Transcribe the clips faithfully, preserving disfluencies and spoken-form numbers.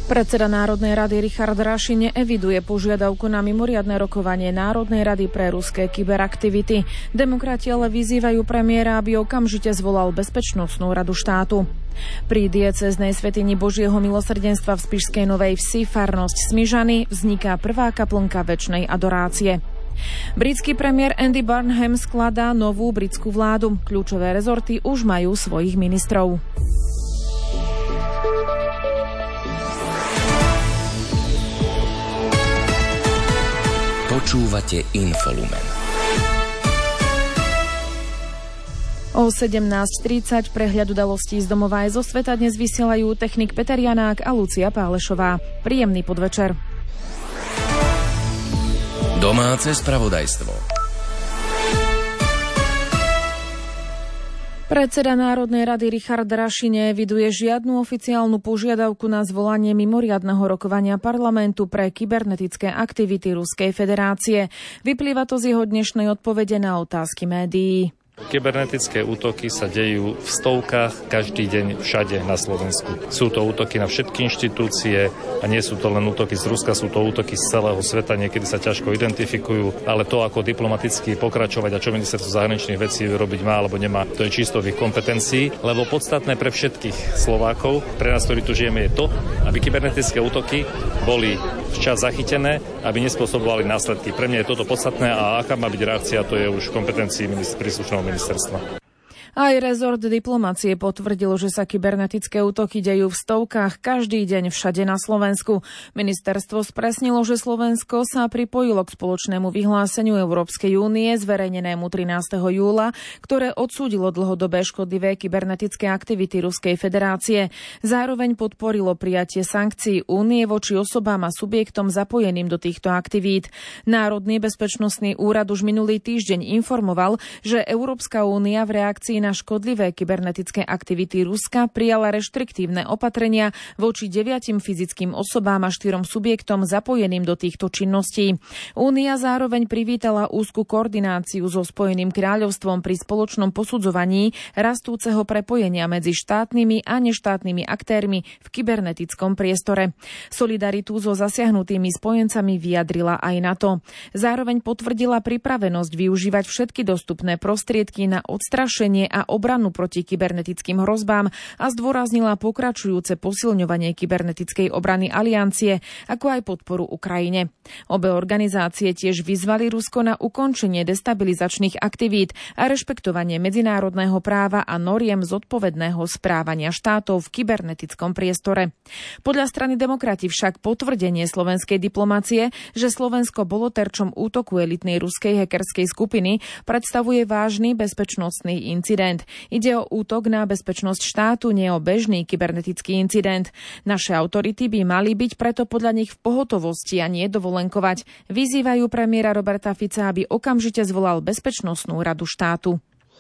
Predseda Národnej rady Richard Raši neeviduje požiadavku na mimoriadne rokovanie Národnej rady pre ruské kyberaktivity. Demokrati ale vyzývajú premiéra, aby okamžite zvolal Bezpečnostnú radu štátu. Pri diecéznej svätyni Božieho milosrdenstva v Spišskej Novej Vsi farnosť Smižany vzniká prvá kaplnka večnej adorácie. Britský premiér Andy Burnham skladá novú britskú vládu. Kľúčové rezorty už majú svojich ministrov. Počúvate Infolumen. O sedemnásť tridsať prehľad udalostí z domova aj zo sveta dnes vysielajú technik Peter Janák a Lucia Pálešová. Príjemný podvečer. Domáce spravodajstvo. Predseda Národnej rady Richard Raši neeviduje žiadnu oficiálnu požiadavku na zvolanie mimoriadneho rokovania parlamentu pre kybernetické aktivity Ruskej federácie. Vyplýva to z jeho dnešnej odpovede na otázky médií. Kybernetické útoky sa dejú v stovkách každý deň všade na Slovensku. Sú to útoky na všetky inštitúcie a nie sú to len útoky z Ruska, sú to útoky z celého sveta, niekedy sa ťažko identifikujú, ale to, ako diplomaticky pokračovať a čo ministerstvo zahraničných vecí robiť má alebo nemá, to je čisto v ich kompetencii, lebo podstatné pre všetkých Slovákov, pre nás, ktorí tu žijeme, je to, aby kybernetické útoky boli včas zachytené, aby nespôsobovali následky. Pre mňa je toto podstatné a aká má byť reakcia, to je už v kompetencii príslušného ministerstva. Aj rezort diplomacie potvrdil, že sa kybernetické útoky dejú v stovkách každý deň všade na Slovensku. Ministerstvo spresnilo, že Slovensko sa pripojilo k spoločnému vyhláseniu Európskej únie zverejnenému trinásteho júla, ktoré odsúdilo dlhodobé škodlivé kybernetické aktivity Ruskej federácie. Zároveň podporilo prijatie sankcií únie voči osobám a subjektom zapojeným do týchto aktivít. Národný bezpečnostný úrad už minulý týždeň informoval, že Európska únia v reakcii na škodlivé kybernetické aktivity Ruska prijala reštriktívne opatrenia voči deviatim fyzickým osobám a štyrom subjektom zapojeným do týchto činností. Únia zároveň privítala úzku koordináciu so Spojeným kráľovstvom pri spoločnom posudzovaní rastúceho prepojenia medzi štátnymi a neštátnymi aktérmi v kybernetickom priestore. Solidaritu so zasiahnutými spojencami vyjadrila aj NATO. Zároveň potvrdila pripravenosť využívať všetky dostupné prostriedky na odstrašenie a obranu proti kybernetickým hrozbám a zdôraznila pokračujúce posilňovanie kybernetickej obrany aliancie, ako aj podporu Ukrajine. Obe organizácie tiež vyzvali Rusko na ukončenie destabilizačných aktivít a rešpektovanie medzinárodného práva a noriem zodpovedného správania štátov v kybernetickom priestore. Podľa strany Demokrati však potvrdenie slovenskej diplomacie, že Slovensko bolo terčom útoku elitnej ruskej hackerskej skupiny, predstavuje vážny bezpečnostný incident. Ide o útok na bezpečnosť štátu, nie o bežný kybernetický incident. Naše autority by mali byť preto podľa nich v pohotovosti a nie dovolenkovať. Vyzývajú premiéra Roberta Fica, aby okamžite zvolal Bezpečnostnú radu štátu.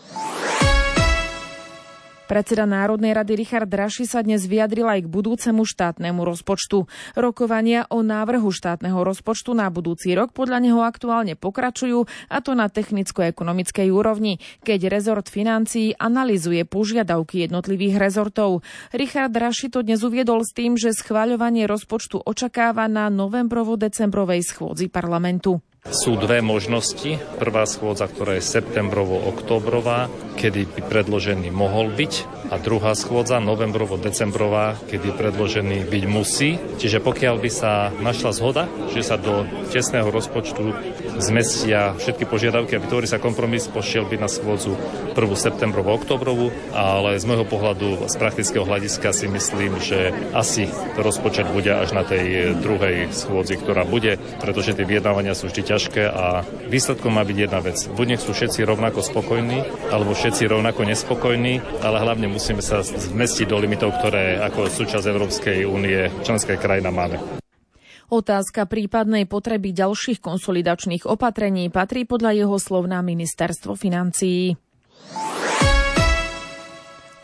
Predseda Národnej rady Richard Raši sa dnes vyjadril aj k budúcemu štátnemu rozpočtu. Rokovania o návrhu štátneho rozpočtu na budúci rok podľa neho aktuálne pokračujú, a to na technicko-ekonomickej úrovni, keď rezort financií analyzuje požiadavky jednotlivých rezortov. Richard Raši to dnes uviedol s tým, že schvaľovanie rozpočtu očakáva na novembrovo-decembrovej schôdzi parlamentu. Sú dve možnosti. Prvá schôdza, ktorá je septembrovo-októbrová, kedy by predložený mohol byť, a druhá schôdza, novembrovo-decembrová, kedy predložený byť musí. Čiže pokiaľ by sa našla zhoda, že sa do tesného rozpočtu zmestia všetky požiadavky a vytvorí sa kompromis, pošiel by na schôdzu prvú septembrovo-októbrovú, ale z môjho pohľadu, z praktického hľadiska si myslím, že asi rozpočet bude až na tej druhej schôdzi, ktorá bude, pretože tie vyjednávania sú vždy ťažké a výsledkom má byť jedna vec. Buď nech sú všetci rovnako spokojní, alebo všetci rovnako nespokojní, ale hlavne musíme sa zmestiť do limitov, ktoré ako súčasť Európskej únie členská krajina máme. Otázka prípadnej potreby ďalších konsolidačných opatrení patrí podľa jeho slov na ministerstvo financií.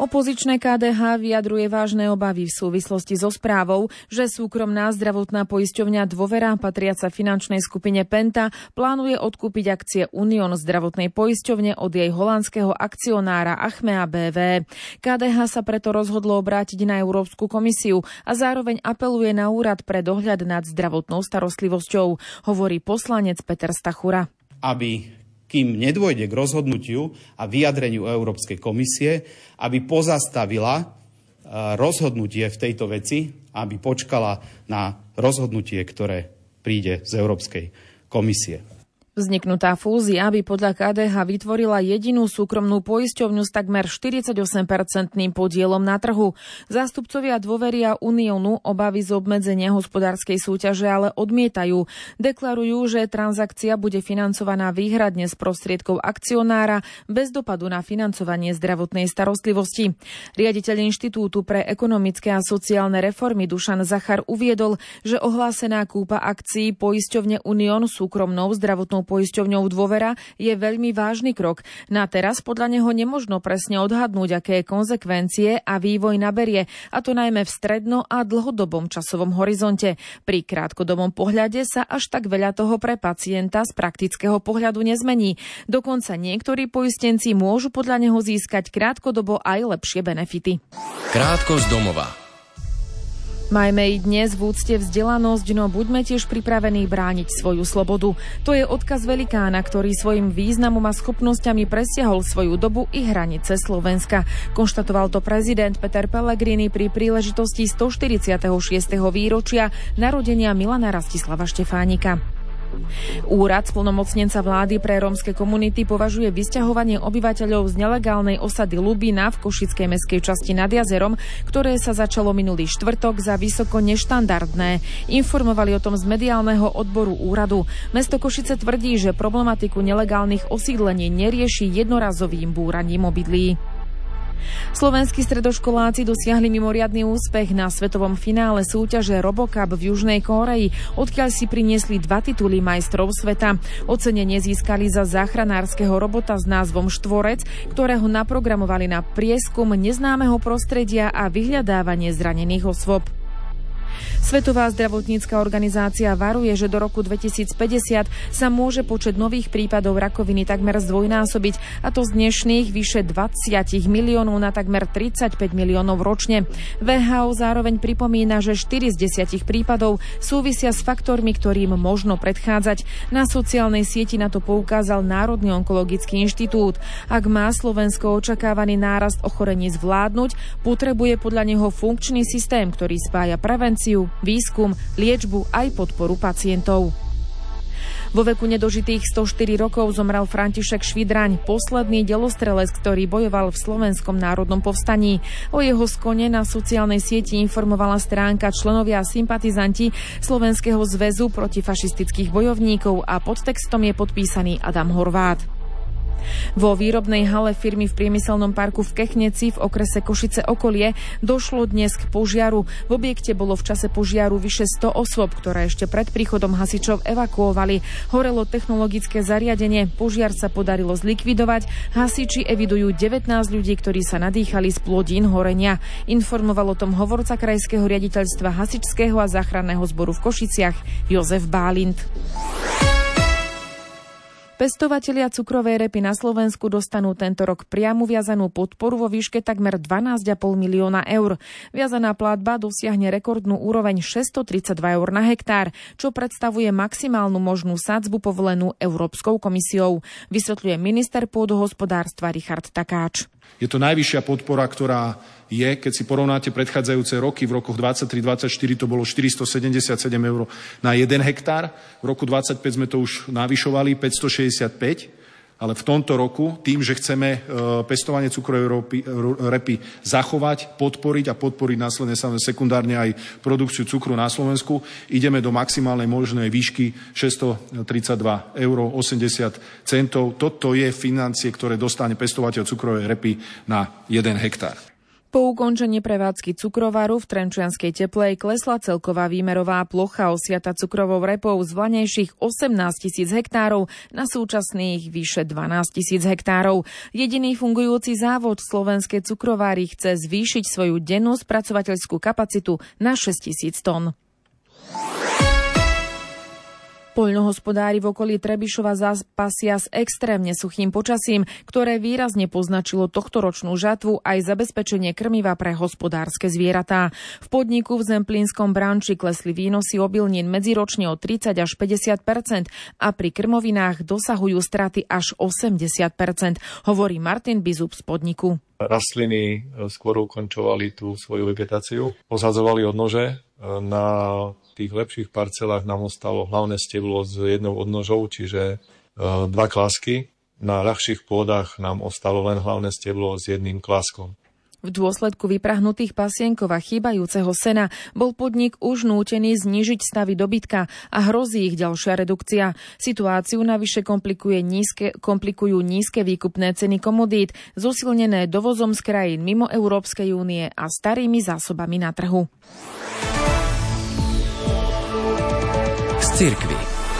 Opozičné ká dé há vyjadruje vážne obavy v súvislosti so správou, že súkromná zdravotná poisťovňa Dôvera, patriaca finančnej skupine Penta, plánuje odkúpiť akcie Unión zdravotnej poisťovne od jej holandského akcionára Achmea bé vé. ká dé há sa preto rozhodlo obrátiť na Európsku komisiu a zároveň apeluje na úrad pre dohľad nad zdravotnou starostlivosťou, hovorí poslanec Peter Stachura. Aby kým nedôjde k rozhodnutiu a vyjadreniu Európskej komisie, aby pozastavila rozhodnutie v tejto veci, aby počkala na rozhodnutie, ktoré príde z Európskej komisie. Vzniknutá fúzia by podľa ká dé há vytvorila jedinú súkromnú poisťovňu s takmer štyridsaťosem percentným podielom na trhu. Zástupcovia Dôvery a Uniónu obavy z obmedzenia hospodárskej súťaže ale odmietajú. Deklarujú, že transakcia bude financovaná výhradne z prostriedkov akcionára bez dopadu na financovanie zdravotnej starostlivosti. Riaditeľ Inštitútu pre ekonomické a sociálne reformy Dušan Zachar uviedol, že ohlásená kúpa akcií poisťovne Unión súkromnou zdravotnou poisťovňou Dôvera je veľmi vážny krok. Na teraz podľa neho nemožno presne odhadnúť, aké konzekvencie a vývoj naberie, a to najmä v stredno- a dlhodobom časovom horizonte. Pri krátkodobom pohľade sa až tak veľa toho pre pacienta z praktického pohľadu nezmení. Dokonca niektorí poistenci môžu podľa neho získať krátkodobo aj lepšie benefity. Krátko z domova. Majme i dnes v úcte vzdelanosť, no buďme tiež pripravení brániť svoju slobodu. To je odkaz velikána, ktorý svojim významom a schopnosťami presiahol svoju dobu i hranice Slovenska. Konštatoval to prezident Peter Pellegrini pri príležitosti stoštyridsiateho šiesteho výročia narodenia Milana Rastislava Štefánika. Úrad splnomocnenca vlády pre rómske komunity považuje vysťahovanie obyvateľov z nelegálnej osady Lubina v košickej mestskej časti nad jazerom, ktoré sa začalo minulý štvrtok, za vysoko neštandardné. Informovali o tom z mediálneho odboru úradu. Mesto Košice tvrdí, že problematiku nelegálnych osídlení nerieši jednorazovým búraním obydlí. Slovenskí stredoškoláci dosiahli mimoriadny úspech na svetovom finále súťaže RoboCup v Južnej Kórei, odkiaľ si priniesli dva tituly majstrov sveta. Ocenenie získali za záchranárskeho robota s názvom Štvorec, ktorého naprogramovali na prieskum neznámeho prostredia a vyhľadávanie zranených osôb. Svetová zdravotnícka organizácia varuje, že do roku dvetisícpäťdesiat sa môže počet nových prípadov rakoviny takmer zdvojnásobiť, a to z dnešných vyše dvadsať miliónov na takmer tridsaťpäť miliónov ročne. vé há ó zároveň pripomína, že štyri z desiatich prípadov súvisia s faktormi, ktorým možno predchádzať. Na sociálnej sieti na to poukázal Národný onkologický inštitút. Ak má Slovensko očakávaný nárast ochorení zvládnuť, potrebuje podľa neho funkčný systém, ktorý spája prevenciu, výskum, liečbu aj podporu pacientov. Vo veku nedožitých stoštyri rokov zomrel František Švidraň, posledný delostrelec, ktorý bojoval v Slovenskom národnom povstaní. O jeho skone na sociálnej sieti informovala stránka Členovia a sympatizanti Slovenského zväzu protifašistických bojovníkov a pod textom je podpísaný Adam Horvát. Vo výrobnej hale firmy v priemyselnom parku v Kechneci v okrese Košice okolie došlo dnes k požiaru. V objekte bolo v čase požiaru vyše sto osôb, ktoré ešte pred príchodom hasičov evakuovali. Horelo technologické zariadenie, požiar sa podarilo zlikvidovať. Hasiči evidujú devätnásť ľudí, ktorí sa nadýchali z plodín horenia. Informoval o tom hovorca krajského riaditeľstva hasičského a záchranného zboru v Košiciach Jozef Bálint. Pestovatelia cukrovej repy na Slovensku dostanú tento rok priamu viazanú podporu vo výške takmer dvanásť a pol milióna eur. Viazaná platba dosiahne rekordnú úroveň šesťstotridsaťdva eur na hektár, čo predstavuje maximálnu možnú sadzbu povolenú Európskou komisiou, vysvetľuje minister pôdohospodárstva Richard Takáč. Je to najvyššia podpora, ktorá je, keď si porovnáte predchádzajúce roky, v rokoch dvadsaťtri dvadsaťštyri to bolo štyristosedemdesiatsedem eur na jeden hektár, v roku dvadsaťpäť sme to už navyšovali päťstošesťdesiatpäť, ale v tomto roku, tým, že chceme pestovanie cukrovej repy zachovať, podporiť a podporiť následne sekundárne aj produkciu cukru na Slovensku, ideme do maximálnej možnej výšky šesťstotridsaťdva eur osemdesiat centov. Toto je financie, ktoré dostane pestovateľ cukrovej repy na jeden hektár. Po ukončení prevádzky cukrovaru v Trenčianskej Teplej klesla celková výmerová plocha osiata cukrovou repou z vlanejších osemnásť tisíc hektárov na súčasných vyše dvanásť tisíc hektárov. Jediný fungujúci závod Slovenské cukrovári chce zvýšiť svoju dennú spracovateľskú kapacitu na šesť tisíc tón. Poľnohospodári v okolí Trebišova zápasia s extrémne suchým počasím, ktoré výrazne poznačilo tohtoročnú žatvu aj zabezpečenie krmiva pre hospodárske zvieratá. V podniku v Zemplínskom branči klesli výnosy obilnín medziročne o tridsať až päťdesiat percent a pri krmovinách dosahujú straty až osemdesiat percent, hovorí Martin Bizub z podniku. Rastliny skôr ukončovali tú svoju vegetáciu, posadzovali odnože. Na tých lepších parcelách nám ostalo hlavné steblo s jednou odnožou, čiže dva klásky. Na ľahších pôdach nám ostalo len hlavné steblo s jedným kláskom. V dôsledku vyprahnutých pasienkov a chýbajúceho sena bol podnik už nútený znížiť stavy dobytka a hrozí ich ďalšia redukcia. Situáciu navyše komplikuje nízke, komplikujú nízke výkupné ceny komodít, zosilnené dovozom z krajín mimo Európskej únie a starými zásobami na trhu. Z cirkvi.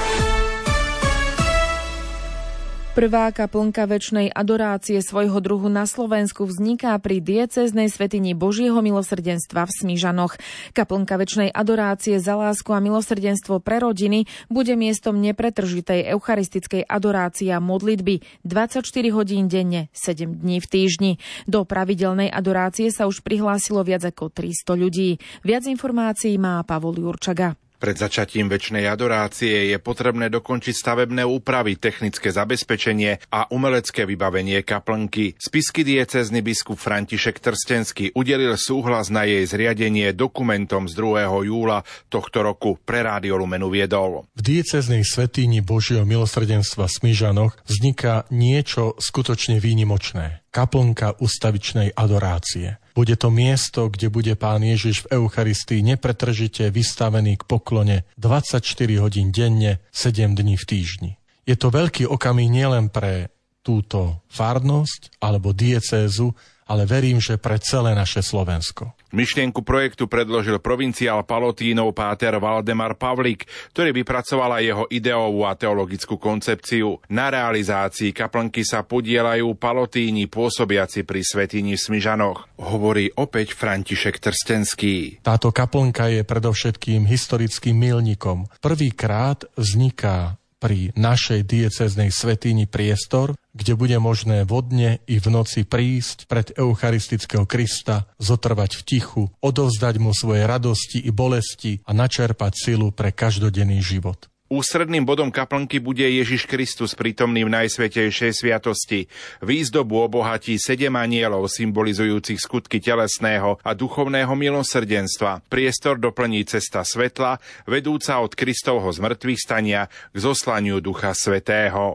Prvá kaplnka večnej adorácie svojho druhu na Slovensku vzniká pri diecéznej svätyni Božieho milosrdenstva v Smižanoch. Kaplnka večnej adorácie za lásku a milosrdenstvo pre rodiny bude miestom nepretržitej eucharistickej adorácie a modlitby dvadsaťštyri hodín denne, sedem dní v týždni. Do pravidelnej adorácie sa už prihlásilo viac ako tristo ľudí. Viac informácií má Pavol Jurčaga. Pred začatím večnej adorácie je potrebné dokončiť stavebné úpravy, technické zabezpečenie a umelecké vybavenie kaplnky. Spišský diecézny biskup František Trstenský udelil súhlas na jej zriadenie dokumentom z druhého júla tohto roku. Pre Rádio Lumen uviedol. V diecéznej svätyni Božieho milosrdenstva v Smižanoch vzniká niečo skutočne výnimočné. Kaplnka ustavičnej adorácie. Bude to miesto, kde bude Pán Ježiš v Eucharistii nepretržite vystavený k poklone dvadsaťštyri hodín denne, sedem dní v týždni. Je to veľký okamih nielen pre túto farnosť alebo diecézu, ale verím, že pre celé naše Slovensko. Myšlienku projektu predložil provinciál Palotínov páter Valdemar Pavlík, ktorý vypracovala jeho ideovú a teologickú koncepciu. Na realizácii kaplnky sa podieľajú Palotíni pôsobiaci pri svätyni v Smižanoch, hovorí opäť František Trstenský. Táto kaplnka je predovšetkým historickým milníkom. Prvýkrát vzniká pri našej diecéznej svätyni priestor, kde bude možné vodne i v noci prísť pred eucharistického Krista, zotrvať v tichu, odovzdať mu svoje radosti i bolesti a načerpať silu pre každodenný život. Ústredným bodom kaplnky bude Ježiš Kristus prítomný v Najsvätejšej sviatosti. Výzdobu obohatí sedem anjelov symbolizujúcich skutky telesného a duchovného milosrdenstva. Priestor doplní cesta svetla, vedúca od Kristovho zmrtvých stania k zoslaniu Ducha Svätého.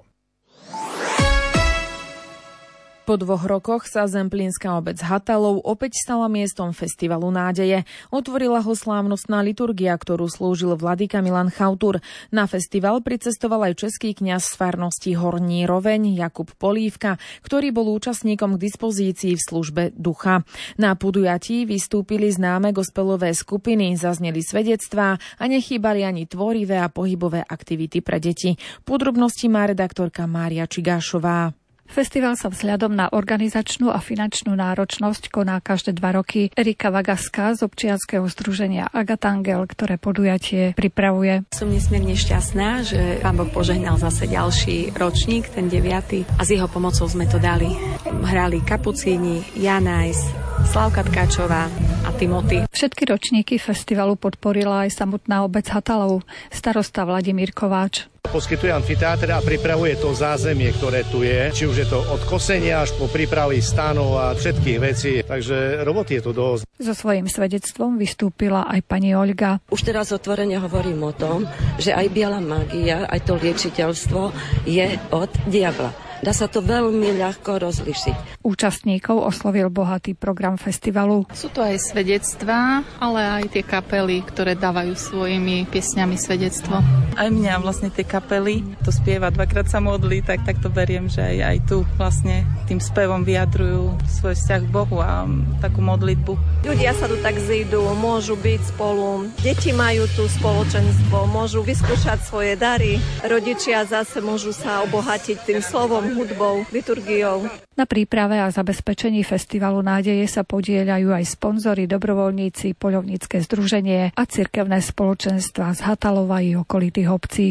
Po dvoch rokoch sa zemplínska obec Hatalov opäť stala miestom festivalu nádeje. Otvorila ho slávnostná liturgia, ktorú slúžil vladyka Milan Chautur. Na festival pricestoval aj český kňaz z farnosti Horní Roveň Jakub Polívka, ktorý bol účastníkom k dispozícii v službe ducha. Na podujatí vystúpili známe gospelové skupiny, zazneli svedectvá a nechýbali ani tvorivé a pohybové aktivity pre deti. Podrobnosti má redaktorka Mária Čigášová. Festival sa vzhľadom na organizačnú a finančnú náročnosť koná každé dva roky. Erika Vagaska z občianskeho združenia Agatangel, ktoré podujatie pripravuje. Som nesmierne šťastná, že Pán Boh požehnal zase ďalší ročník, ten deviaty, a s jeho pomocou sme to dali. Hrali Kapucíni, Janajs, Slavka Tkáčová a Timothy. Všetky ročníky festivalu podporila aj samotná obec Hatalov, starosta Vladimír Kováč. Poskytuje amfiteáter a pripravuje to zázemie, ktoré tu je. Či už je to od kosenia až po prípravy stánov a všetkých vecí. Takže roboty je tu dosť. So svojím svedectvom vystúpila aj pani Olga. Už teraz otvorene hovorím o tom, že aj biela mágia, aj to liečiteľstvo je od diabla. Dá sa to veľmi ľahko rozlišiť. Účastníkov oslovil bohatý program festivalu. Sú to aj svedectvá, ale aj tie kapely, ktoré dávajú svojimi piesňami svedectvo. Aj mňa vlastne tie kapely, to spieva, dvakrát sa modlí, tak, tak to beriem, že aj, aj tu vlastne tým spevom vyjadrujú svoj vzťah k Bohu a takú modlitbu. Ľudia sa tu tak zídu, môžu byť spolu, deti majú tu spoločenstvo, môžu vyskúšať svoje dary, rodičia zase môžu sa obohatiť tým slovom, hudbou, liturgiou. Na príprave a zabezpečení festivalu nádeje sa podieľajú aj sponzori, dobrovoľníci, poľovnícke združenie a cirkevné spoločenstva z Hatalova i okolitých obcí.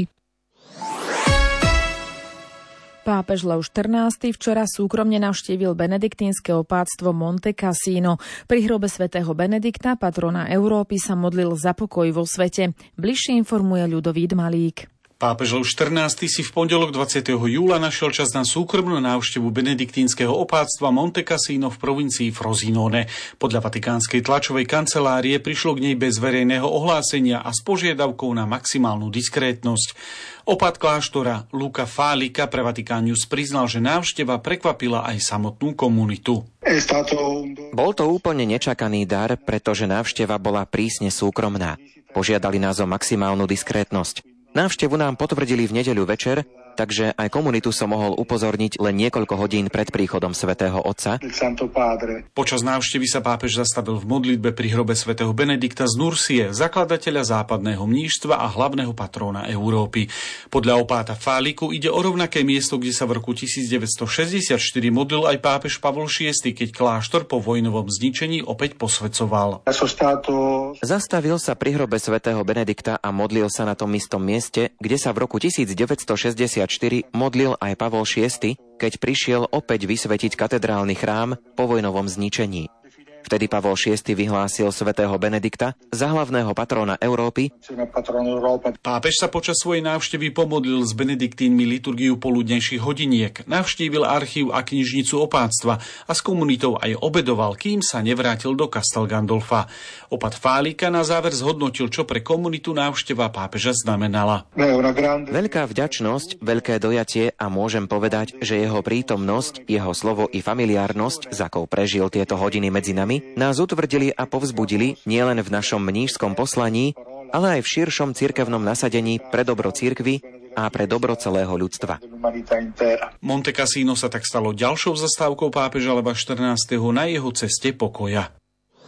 Pápež Lev štrnásty včera súkromne navštívil benediktínske opátstvo Monte Cassino. Pri hrobe svätého Benedikta, patrona Európy, sa modlil za pokoj vo svete. Bližšie informuje Ľudovít Malík. Pápež Lev štrnásty si v pondelok dvadsiateho júla našiel čas na súkromnú návštevu benediktínskeho opátstva Monte Cassino v provincii Frosinone. Podľa vatikánskej tlačovej kancelárie prišlo k nej bez verejného ohlásenia a s požiadavkou na maximálnu diskrétnosť. Opát kláštora Luca Fálika pre Vatikán News priznal, že návšteva prekvapila aj samotnú komunitu. Bol to úplne nečakaný dar, pretože návšteva bola prísne súkromná. Požiadali nás o maximálnu diskrétnosť. Návštevu nám potvrdili v nedeľu večer, takže aj komunitu som mohol upozorniť len niekoľko hodín pred príchodom svätého Otca. Počas návštevy sa pápež zastavil v modlitbe pri hrobe svätého Benedikta z Nursie, zakladateľa západného mníšstva a hlavného patróna Európy. Podľa opáta Fáliku ide o rovnaké miesto, kde sa v roku tisícdeväťstošesťdesiatštyri modlil aj pápež Pavol šiesty, keď kláštor po vojnovom zničení opäť posväcoval. Zastavil sa pri hrobe svätého Benedikta a modlil sa na tom istom mieste, kde sa v roku tisícdeväťstošesťdesiatštyri modlil aj Pavol šiesty, keď prišiel opäť vysvetiť katedrálny chrám po vojnovom zničení. Vtedy Pavol šiesty vyhlásil svätého Benedikta za hlavného patróna Európy. Pápež sa počas svojej návštevy pomodlil s benediktínmi liturgiu poludnejších hodiniek, navštívil archív a knižnicu opátstva a s komunitou aj obedoval, kým sa nevrátil do Castel Gandolfa. Opát Fálika na záver zhodnotil, čo pre komunitu návšteva pápeža znamenala. Veľká vďačnosť, veľké dojatie a môžem povedať, že jeho prítomnosť, jeho slovo i familiárnosť, za akou prežil tieto hodiny medzi nami, nás utvrdili a povzbudili nielen v našom mníšskom poslaní, ale aj v širšom cirkevnom nasadení pre dobro cirkvi a pre dobro celého ľudstva. Monte Cassino sa tak stalo ďalšou zastávkou pápeža Leva štrnásteho na jeho ceste pokoja.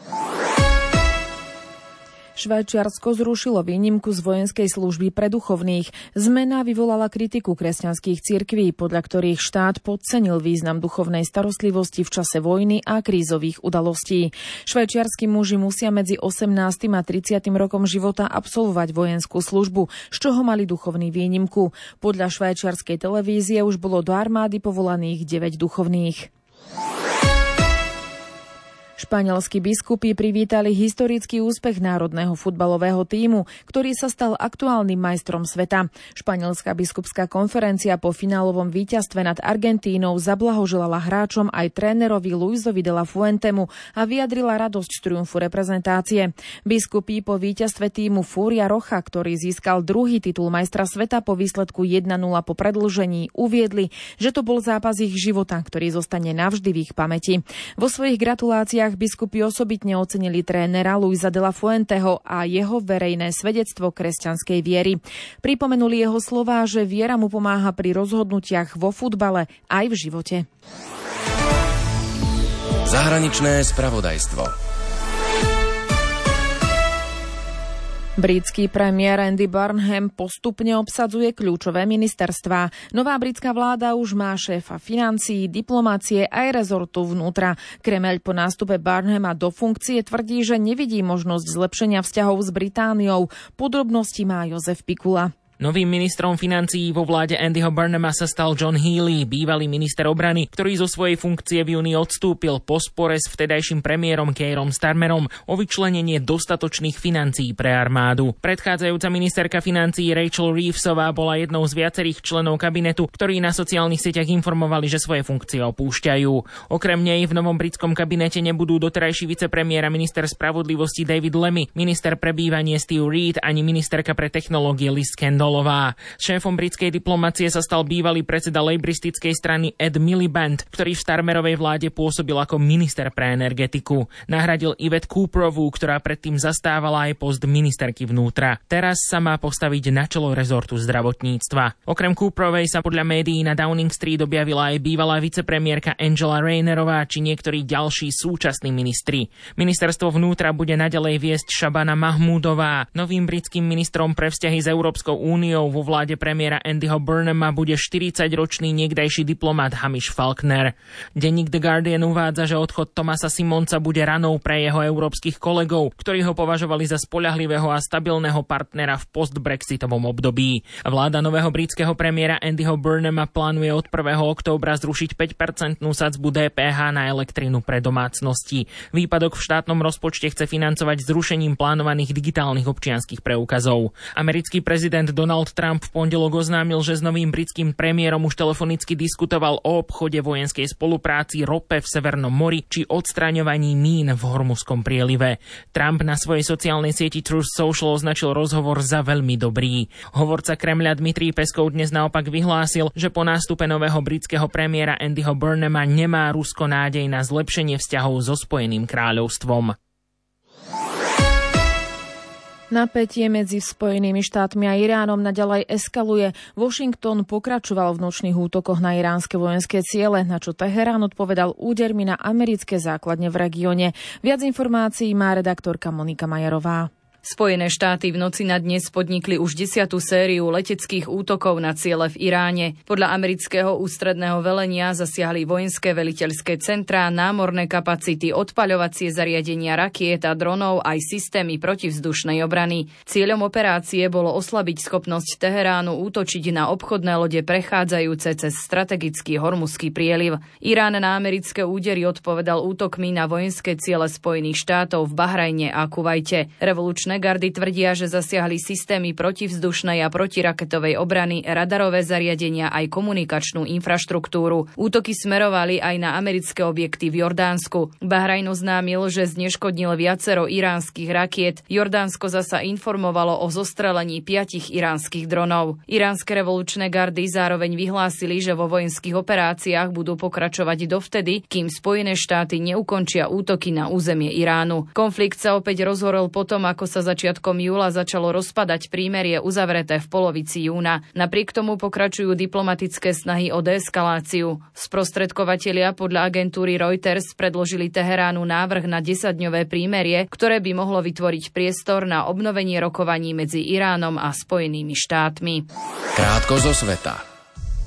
Švajčiarsko zrušilo výnimku z vojenskej služby pre duchovných. Zmena vyvolala kritiku kresťanských cirkví, podľa ktorých štát podcenil význam duchovnej starostlivosti v čase vojny a krízových udalostí. Švajčiarski muži musia medzi osemnásty a tridsiatym rokom života absolvovať vojenskú službu, z čoho mali duchovní výnimku. Podľa švajčiarskej televízie už bolo do armády povolaných deväť duchovných. Španielskí biskupy privítali historický úspech národného futbalového tímu, ktorý sa stal aktuálnym majstrom sveta. Španielská biskupská konferencia po finálovom víťazstve nad Argentínou zablahoželala hráčom aj trénerovi Luisovi de la Fuentemu a vyjadrila radosť z triumfu reprezentácie. Biskupy po víťazstve tímu Fúria Rocha, ktorý získal druhý titul majstra sveta po výsledku jedna nula po predĺžení, uviedli, že to bol zápas ich života, ktorý zostane navždy v ich pamäti. Vo svojich gratuláciách biskupy osobitne ocenili trénera Luisa de la Fuenteho a jeho verejné svedectvo kresťanskej viery. Pripomenuli jeho slová, že viera mu pomáha pri rozhodnutiach vo futbale aj v živote. Zahraničné spravodajstvo. Britský premiér Andy Burnham postupne obsadzuje kľúčové ministerstvá. Nová britská vláda už má šéfa financií, diplomácie aj rezortu vnútra. Kremeľ po nástupe Burnhama do funkcie tvrdí, že nevidí možnosť zlepšenia vzťahov s Britániou. Podrobnosti má Jozef Pikula. Novým ministrom financií vo vláde Andyho Burnhama sa stal John Healey, bývalý minister obrany, ktorý zo svojej funkcie v júni odstúpil po spore s vtedajším premiérom Keirom Starmerom o vyčlenenie dostatočných financií pre armádu. Predchádzajúca ministerka financií Rachel Reevesová bola jednou z viacerých členov kabinetu, ktorí na sociálnych sieťach informovali, že svoje funkcie opúšťajú. Okrem nej v novom britskom kabinete nebudú doterajší vicepremiér a minister spravodlivosti David Lammy, minister pre bývanie Steve Reed ani ministerka pre technológie Liz Kendall. Dolová. Šéfom britskej diplomacie sa stal bývalý predseda lejbristickej strany Ed Miliband, ktorý v Starmerovej vláde pôsobil ako minister pre energetiku. Nahradil Yvette Cooperovú, ktorá predtým zastávala aj post ministerky vnútra. Teraz sa má postaviť na čelo rezortu zdravotníctva. Okrem Cooperovej sa podľa médií na Downing Street objavila aj bývalá vicepremiérka Angela Raynerová či niektorí ďalší súčasní ministri. Ministerstvo vnútra bude naďalej viesť Shabana Mahmoudová. Novým britským ministrom pre vzťahy s Európskou úniou vo vláde premiéra Andyho Burnhama bude štyridsaťročný niekdajší diplomat Hamish Falconer. Denník The Guardian uvádza, že odchod Thomasa Simonsa bude ranou pre jeho európskych kolegov, ktorí ho považovali za spoľahlivého a stabilného partnera v post-brexitovom období. Vláda nového britského premiéra Andyho Burnhama plánuje od prvého októbra zrušiť päť percentnú sadzbu dé pé há na elektrinu pre domácnosti. Výpadok v štátnom rozpočte chce financovať zrušením plánovaných digitálnych občianskych preukazov. Americký prezident Donald Trump v pondelok oznámil, že s novým britským premiérom už telefonicky diskutoval o obchode, vojenskej spolupráci, rope v Severnom mori či odstraňovaní mín v Hormuzskom prielive. Trump na svojej sociálnej sieti Truth Social označil rozhovor za veľmi dobrý. Hovorca Kremľa Dmitrij Peskov dnes naopak vyhlásil, že po nástupe nového britského premiéra Andyho Burnhama nemá Rusko nádej na zlepšenie vzťahov so Spojeným kráľovstvom. Napätie medzi Spojenými štátmi a Iránom naďalej eskaluje. Washington pokračoval v nočných útokoch na iránske vojenské ciele, na čo Teherán odpovedal údermi na americké základne v regióne. Viac informácií má redaktorka Monika Majerová. Spojené štáty v noci na dnes podnikli už desiatú sériu leteckých útokov na ciele v Iráne. Podľa amerického ústredného velenia zasiahli vojenské veliteľské centrá, námorné kapacity, odpaľovacie zariadenia rakiet a dronov aj systémy protivzdušnej obrany. Cieľom operácie bolo oslabiť schopnosť Teheránu útočiť na obchodné lode prechádzajúce cez strategický Hormuzský prieliv. Irán na americké údery odpovedal útokmi na vojenské ciele Spojených štátov v Bahrajne a Kuvajte. Revolučné gardy tvrdia, že zasiahli systémy protivzdušnej a protiraketovej obrany, radarové zariadenia aj komunikačnú infraštruktúru. Útoky smerovali aj na americké objekty v Jordánsku. Bahrajn oznámil, že zneškodnil viacero iránskych rakiet. Jordánsko zasa informovalo o zostrelení piatich iránskych dronov. Iránske revolučné gardy zároveň vyhlásili, že vo vojenských operáciách budú pokračovať dovtedy, kým Spojené štáty neukončia útoky na územie Iránu. Konflikt sa opäť rozhorel potom, ako sa začiatkom júla začalo rozpadať prímerie uzavreté v polovici júna. Napriek tomu pokračujú diplomatické snahy o deeskaláciu. Sprostredkovatelia podľa agentúry Reuters predložili Teheránu návrh na desaťdňové prímerie, ktoré by mohlo vytvoriť priestor na obnovenie rokovaní medzi Iránom a Spojenými štátmi. Krátko zo sveta.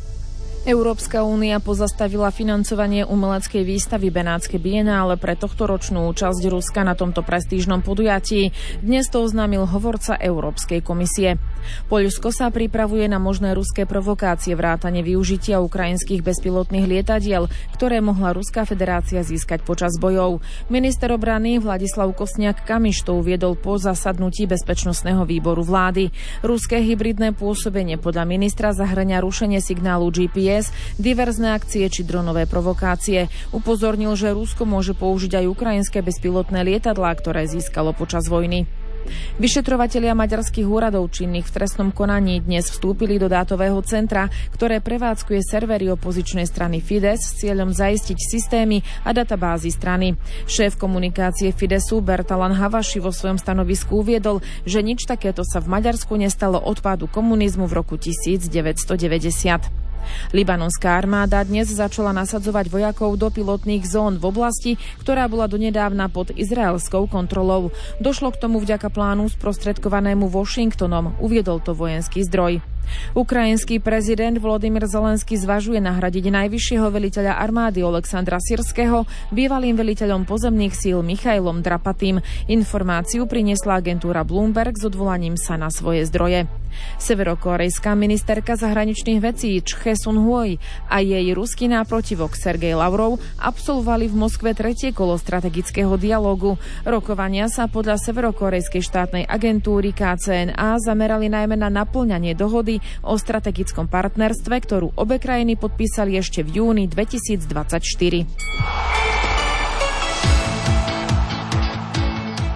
Európska únia pozastavila financovanie umeleckej výstavy Benátske bienále pre tohtoročnú účasť Ruska na tomto prestížnom podujatí. Dnes to oznámil hovorca Európskej komisie. Poľsko sa pripravuje na možné ruské provokácie vrátane využitia ukrajinských bezpilotných lietadiel, ktoré mohla Ruská federácia získať počas bojov. Minister obrany Vladislav Kosniak-Kamiš to uviedol po zasadnutí Bezpečnostného výboru vlády. Ruské hybridné pôsobenie podľa ministra zahŕňa rušenie signálu G P S, diverzné akcie či dronové provokácie. Upozornil, že Rusko môže použiť aj ukrajinské bezpilotné lietadlá, ktoré získalo počas vojny. Vyšetrovatelia maďarských úradov činných v trestnom konaní dnes vstúpili do dátového centra, ktoré prevádzkuje servery opozičnej strany Fidesz s cieľom zaistiť systémy a databázy strany. Šéf komunikácie Fidesu Bertalan Havaši vo svojom stanovisku uviedol, že nič takéto sa v Maďarsku nestalo od pádu komunizmu v roku devätnásťstodeväťdesiat. Libanonská armáda dnes začala nasadzovať vojakov do pilotných zón v oblasti, ktorá bola donedávna pod izraelskou kontrolou. Došlo k tomu vďaka plánu sprostredkovanému Washingtonom, uviedol to vojenský zdroj. Ukrajinský prezident Volodymyr Zelenský zvažuje nahradiť najvyššieho veliteľa armády Oleksandra Syrského bývalým veliteľom pozemných síl Michailom Drapatým. Informáciu priniesla agentúra Bloomberg s odvolaním sa na svoje zdroje. Severokorejská ministerka zahraničných vecí Chhe Sun-hui a jej ruský náprotivok Sergej Lavrov absolvovali v Moskve tretie kolo strategického dialógu. Rokovania sa podľa severokorejskej štátnej agentúry K C N A zamerali najmä na naplňanie dohody o strategickom partnerstve, ktorú obe krajiny podpísali ešte v júni dvetisícdvadsaťštyri.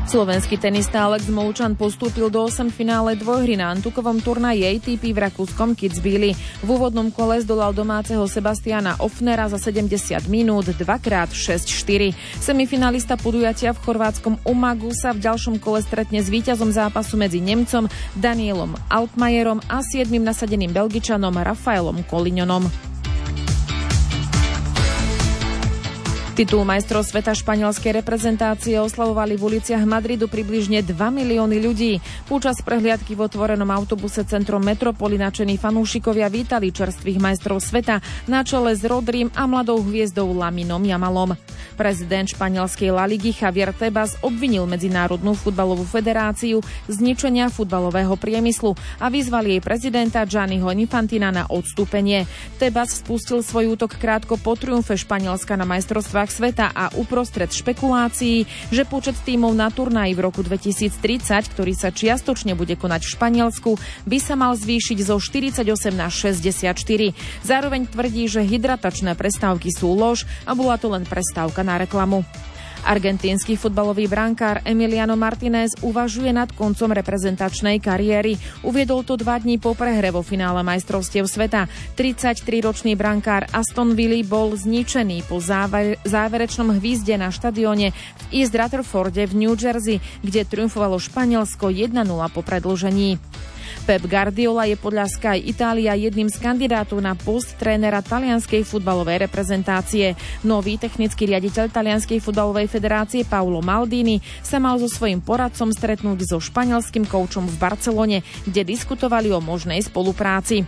Slovenský tenista Alex Molčan postúpil do osemfinále dvojhry na antukovom turnaji á té pé v rakúskom Kitzbüheli. V úvodnom kole zdolal domáceho Sebastiana Ofnera za sedemdesiat minút dvakrát šesť štyri. Semifinalista podujatia v chorvátskom Umagu sa v ďalšom kole stretne s víťazom zápasu medzi Nemcom Danielom Altmajerom a siedmym nasadeným Belgičanom Rafaelom Kolignonom. Titul majstrov sveta španielskej reprezentácie oslavovali v uliciach Madridu približne dva milióny ľudí. Počas prehliadky v otvorenom autobuse centrom Metropoly nadšení fanúšikovia vítali čerstvých majstrov sveta na čele s Rodrím a mladou hviezdou Laminom Yamalom. Prezident španielskej La Ligy Javier Tebas obvinil Medzinárodnú futbalovú federáciu z zničenia futbalového priemyslu a vyzval jej prezidenta Gianniho Infantina na odstúpenie. Tebas spustil svoj útok krátko po triumfe Španielska na majstrovstvách sveta a uprostred špekulácií, že počet tímov na turnaji v roku dvetisíctridsať, ktorý sa čiastočne bude konať v Španielsku, by sa mal zvýšiť zo štyridsaťosem na šesťdesiatštyri. Zároveň tvrdí, že hydratačné prestávky sú lož a bola to len prestávka na reklamu. Argentínsky futbalový brankár Emiliano Martinez uvažuje nad koncom reprezentačnej kariéry. Uviedol to dva dní po prehre vo finále majstrovstiev sveta. tridsaťtriročný brankár Aston Villa bol zničený po záver- záverečnom hvízde na štadióne v East Rutherforde v New Jersey, kde triumfovalo Španielsko jeden nula po predĺžení. Pep Guardiola je podľa Sky Italia jedným z kandidátov na post trénera talianskej futbalovej reprezentácie. Nový technický riaditeľ talianskej futbalovej federácie Paolo Maldini sa mal so svojím poradcom stretnúť so španielským koučom v Barcelone, kde diskutovali o možnej spolupráci.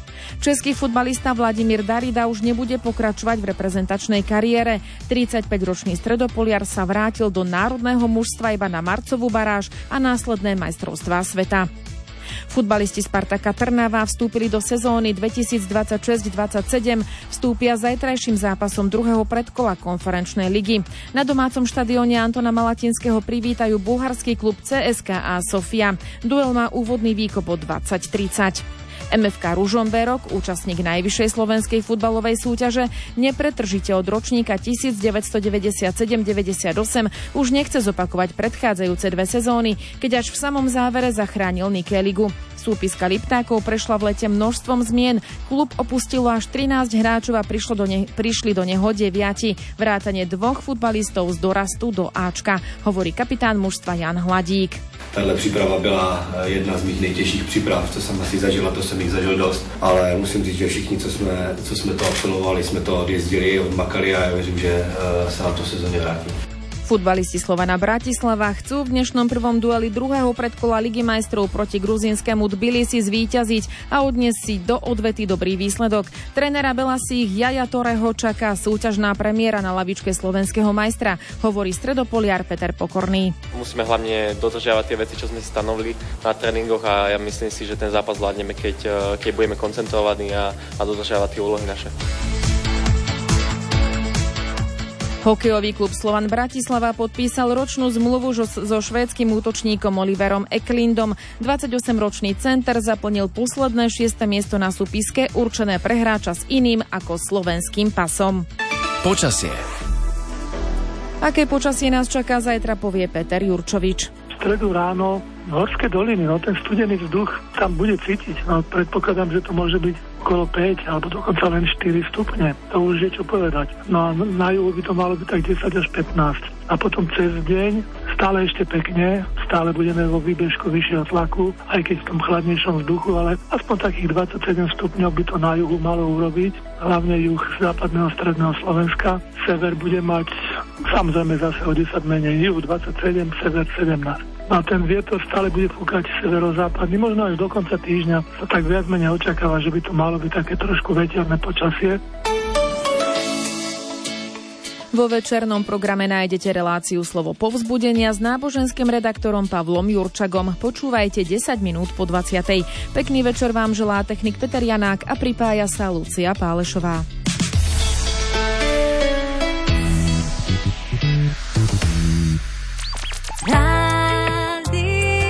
Český futbalista Vladimír Darida už nebude pokračovať v reprezentačnej kariére. tridsaťpäťročný stredopoliar sa vrátil do národného mužstva iba na marcovú baráž a následné majstrovstvá sveta. Futbalisti Spartaka Trnava vstúpili do sezóny dvetisícdvadsaťšesť dvadsaťsedem, vstúpia zajtrajším zápasom druhého predkola konferenčnej ligy. Na domácom štadióne Antona Malatinského privítajú bulharský klub cé es ká á Sofia. Duel má úvodný výkop o dvadsať tridsať. em ef ká Ružomberok, účastník najvyššej slovenskej futbalovej súťaže, nepretržite od ročníka devätnásťstodeväťdesiatsedem deväťdesiatosem už nechce zopakovať predchádzajúce dve sezóny, keď až v samom závere zachránil Nike ligu. Súpiska Liptákov prešla v lete množstvom zmien. Klub opustilo až trinásť hráčov a prišlo do ne- prišli do neho deviati. Vrátane dvoch futbalistov z dorastu do Ačka, hovorí kapitán mužstva Jan Hladík. Tahle příprava byla jedna z mých nejtěžších příprav, co jsem asi zažil, a to jsem jich zažil dost. Ale musím říct, že všichni, co jsme, co jsme to absolvovali, jsme to odjezdili, odmakali a já věřím, že se nám to sezóně vrátí. Futbalisti Slovana Bratislava chcú v dnešnom prvom dueli druhého predkola Ligy majstrov proti gruzínskému Tbilisi zvíťaziť a odniesť si do odvety dobrý výsledok. Trénera Belasích Jaja Toreho čaká súťažná premiéra na lavičke slovenského majstra, hovorí stredopoliar Peter Pokorný. Musíme hlavne dodržiavať tie veci, čo sme si stanovili na tréningoch, a ja myslím si, že ten zápas zvládneme, keď, keď budeme koncentrovaní a, a dodržiavať tie úlohy naše. Hokejový klub Slovan Bratislava podpísal ročnú zmluvu so švédskym útočníkom Oliverom Eklindom. dvadsaťosemročný center zaplnil posledné šieste miesto na súpiske určené pre hráča s iným ako slovenským pasom. Počasie. Aké počasie nás čaká zajtra, povie Peter Jurčovič. V stredu ráno horské doliny, no ten studený vzduch tam bude cítiť. No predpokladám, že to môže byť okolo päť alebo dokonca len štyri stupne. To už je čo povedať. No a na juhu by to malo byť tak desať až pätnásť. A potom cez deň stále ešte pekne, stále budeme vo výbežku vyššieho tlaku, aj keď v tom chladnejšom vzduchu, ale aspoň takých dvadsaťsedem stupňov by to na juhu malo urobiť. Hlavne juh západného stredného Slovenska. Sever bude mať samozrejme zase o desať menej, juh dvadsaťsedem, sever sedemnásť. A ten vietor stále bude fúkať severozápadný, možno aj do konca týždňa sa tak viac menej očakáva, že by to malo byť také trošku veterné počasie. Vo večernom programe nájdete reláciu Slovo povzbudenia s náboženským redaktorom Pavlom Jurčagom. Počúvajte desať minút po dvadsiatej. Pekný večer vám želá technik Peter Janák a pripája sa Lucia Pálešová.